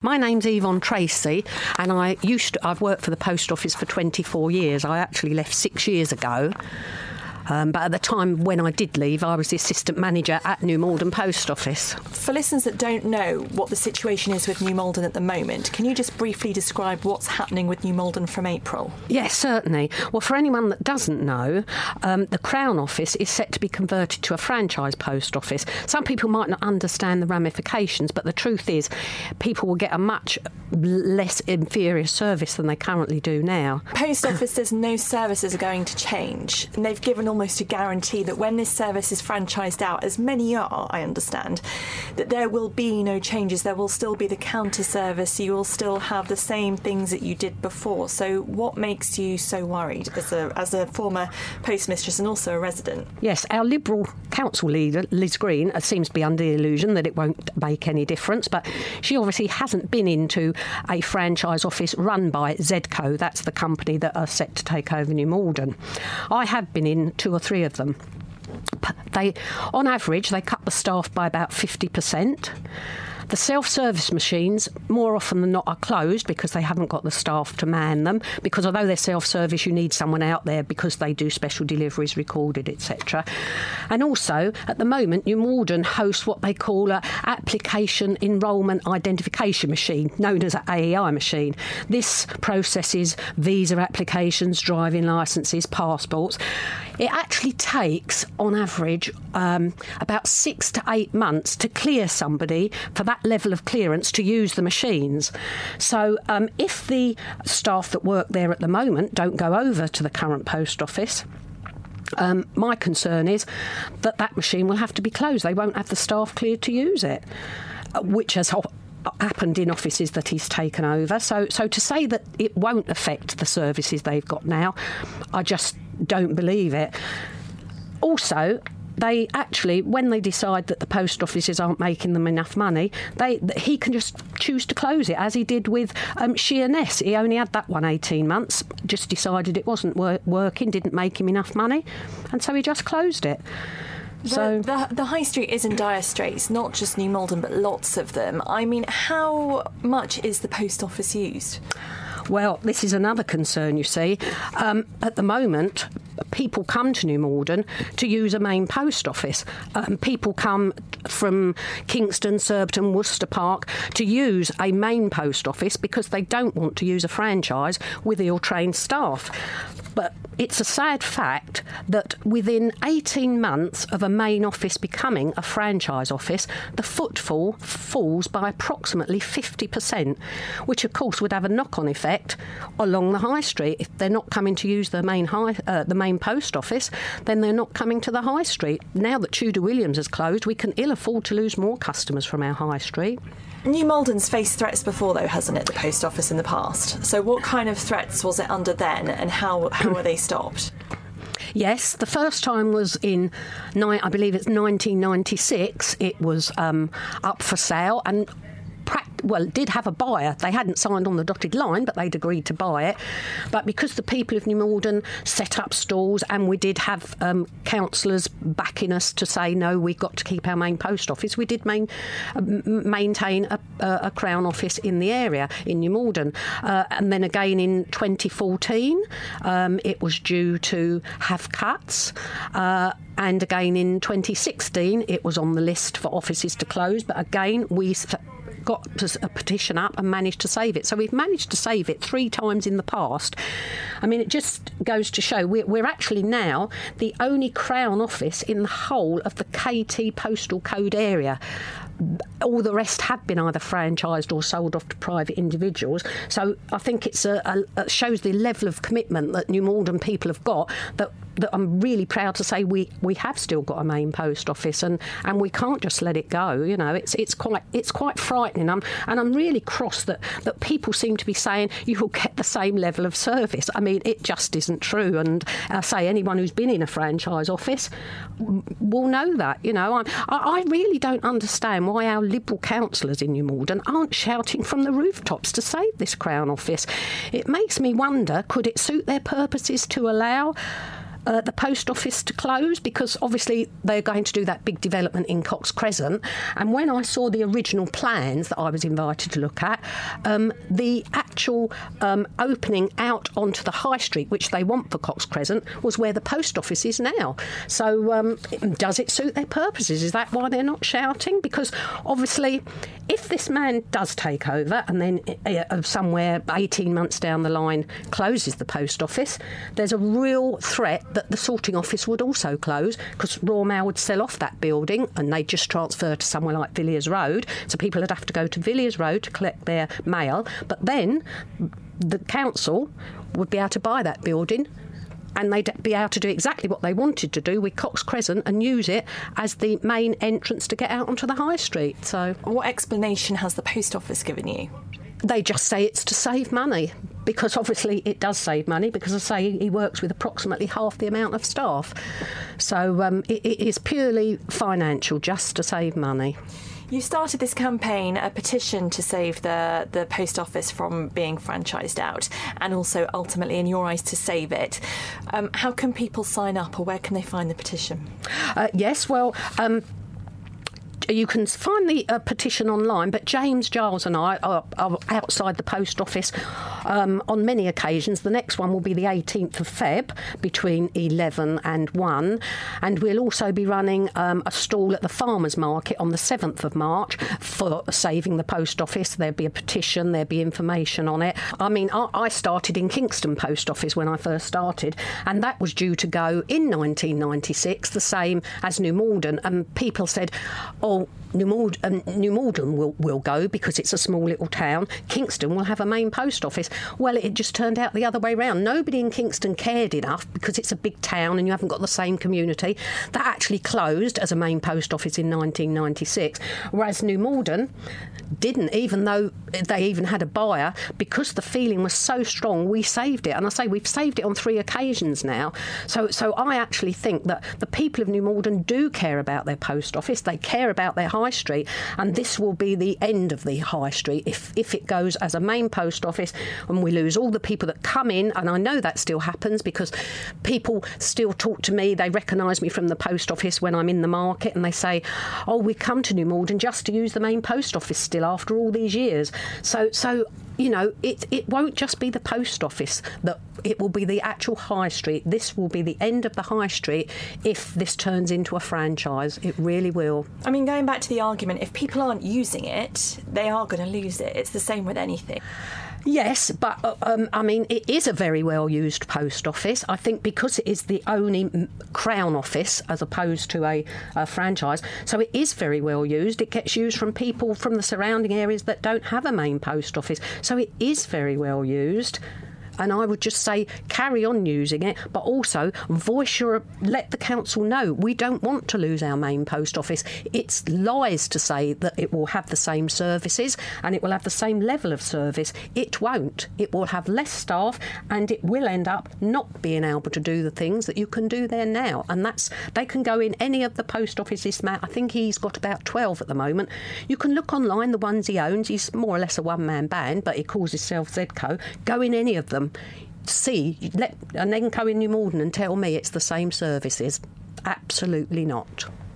My name's Yvonne Tracy, and I've worked for the Post Office for 24 years. I actually left 6 years ago. But at the time when I did leave, I was the assistant manager at New Malden Post Office. For listeners that don't know what the situation is with New Malden at the moment, can you just briefly describe what's happening with New Malden from April? Yes, certainly. Well, for anyone that doesn't know, the Crown Office is set to be converted to a franchise post office. Some people might not understand the ramifications, but the truth is people will get a much less inferior service than they currently do now. Post Office says no services are going to change, and they've given almost a guarantee that when this service is franchised out, as many are, I understand, that there will be no changes. There will still be the counter service. You will still have the same things that you did before. So what makes you so worried as a former postmistress and also a resident? Yes, our Liberal council leader, Liz Green, seems to be under the illusion that it won't make any difference, but she obviously hasn't been into a franchise office run by Zedco. That's the company that are set to take over New Malden. I have been in 2 or 3 of them. On average, they cut the staff by about 50%. The self-service machines, more often than not, are closed because they haven't got the staff to man them, because although they're self-service, you need someone out there because they do special deliveries, recorded, etc. And also, at the moment, New Malden hosts what they call an application enrolment identification machine, known as an AEI machine. This processes visa applications, driving licences, passports. It actually takes, on average, about 6 to 8 months to clear somebody for that level of clearance to use the machines. So if the staff that work there at the moment don't go over to the current post office, my concern is that machine will have to be closed. They won't have the staff cleared to use it, which has happened in offices that he's taken over. So to say that it won't affect the services they've got now, I just don't believe it. Also, they actually, when they decide that the post offices aren't making them enough money, he can just choose to close it, as he did with Sheerness. He only had that one 18 months, just decided it wasn't working, didn't make him enough money, and so he just closed it. The High Street is in dire straits, not just New Malden, but lots of them. I mean, how much is the post office used? Well, this is another concern, you see. At the moment, people come to New Malden to use a main post office. People come from Kingston, Surbiton, Worcester Park to use a main post office because they don't want to use a franchise with ill-trained staff. But it's a sad fact that within 18 months of a main office becoming a franchise office, the footfall falls by approximately 50%, which of course would have a knock-on effect along the high street. If they're not coming to use the main post office, then they're not coming to the high street. Now that Tudor Williams has closed, we can ill afford to lose more customers from our high street. New Malden's faced threats before, though, hasn't it, the post office in the past? So what kind of threats was it under then, and how were they stopped? Yes, the first time was in, I believe it's 1996. It was up for sale and it did have a buyer. They hadn't signed on the dotted line, but they'd agreed to buy it. But because the people of New Malden set up stalls, and we did have councillors backing us to say, no, we've got to keep our main post office, we did maintain a Crown office in the area, in New Malden. And then again in 2014, it was due to have cuts. And again in 2016, it was on the list for offices to close. But again, we got a petition up and managed to save it. So we've managed to save it 3 times in the past. I mean, it just goes to show we're actually now the only Crown office in the whole of the KT postal code area. All the rest have been either franchised or sold off to private individuals. So I think it shows the level of commitment that New Malden people have got, that I'm really proud to say we have still got a main post office, and we can't just let it go. You know, it's quite frightening. I'm really cross that people seem to be saying you will get the same level of service. I mean, it just isn't true. And I say anyone who's been in a franchise office will know that. You know, I really don't understand why our Liberal councillors in New Malden aren't shouting from the rooftops to save this Crown office. It makes me wonder, could it suit their purposes to allow the post office to close, because obviously they're going to do that big development in Cox Crescent. And when I saw the original plans that I was invited to look at, the actual opening out onto the high street, which they want for Cox Crescent, was where the post office is now. So does it suit their purposes? Is that why they're not shouting? Because obviously, if this man does take over and then somewhere 18 months down the line closes the post office, there's a real threat that the sorting office would also close, because Royal Mail would sell off that building and they'd just transfer to somewhere like Villiers Road. So people would have to go to Villiers Road to collect their mail. But then the council would be able to buy that building, and they'd be able to do exactly what they wanted to do with Cox Crescent and use it as the main entrance to get out onto the high street. So, what explanation has the post office given you? They just say it's to save money, because obviously it does save money, because I say he works with approximately half the amount of staff. So it is purely financial, just to save money. You started this campaign, a petition to save the post office from being franchised out, and also ultimately, in your eyes, to save it. How can people sign up, or where can they find the petition? Yes, well, you can find the petition online, but James Giles and I are outside the post office on many occasions. The next one will be the 18th of Feb between 11 and 1, and we'll also be running a stall at the Farmers Market on the 7th of March for saving the post office. There'll be a petition, there'll be information on it. I mean, I started in Kingston Post Office when I first started, and that was due to go in 1996, the same as New Malden, and people said, oh, New Malden will go because it's a small little town. Kingston will have a main post office. Well, it just turned out the other way round. Nobody in Kingston cared enough, because it's a big town and you haven't got the same community. That actually closed as a main post office in 1996, whereas New Malden didn't, even though they even had a buyer. Because the feeling was so strong, we saved it. And I say we've saved it on 3 occasions now. So I actually think that the people of New Malden do care about their post office. They care about their high street, and this will be the end of the high street if it goes as a main post office, and we lose all the people that come in. And I know that still happens, because people still talk to me. They recognise me from the post office when I'm in the market, and they say, oh, we come to New Malden just to use the main post office still after all these years. So you know, it won't just be the post office, that it will be the actual high street. This will be the end of the high street if this turns into a franchise. It really will. I mean, going back to the argument, if people aren't using it, they are going to lose it. It's the same with anything. Yes, but I mean, it is a very well-used post office. I think because it is the only Crown office as opposed to a franchise, so it is very well used. It gets used from people from the surrounding areas that don't have a main post office. So it is very well used. And I would just say carry on using it, but also let the council know we don't want to lose our main post office. It's lies to say that it will have the same services and it will have the same level of service. It won't. It will have less staff, and it will end up not being able to do the things that you can do there now. And they can go in any of the post offices. Matt, I think he's got about 12 at the moment. You can look online, the ones he owns. He's more or less a one-man band, but he calls himself Zedco. Go in any of them. And then go in New Malden and tell me it's the same services. Absolutely not.